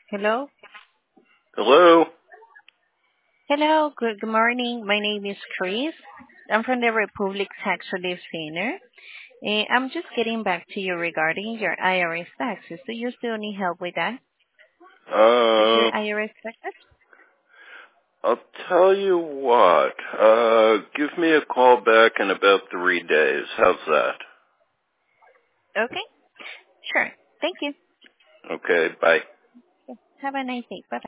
Hello? Hello? Hello, good morning. My name is Chris. I'm from the Republic Tax Relief Center. I'm just getting back to you regarding your IRS taxes. Do you still need help with that? With your Uh, IRS taxes? I'll tell you what. Give me a call back in about 3 days. How's that? Okay, sure. Thank you. Okay, bye. Have a nice day. Bye.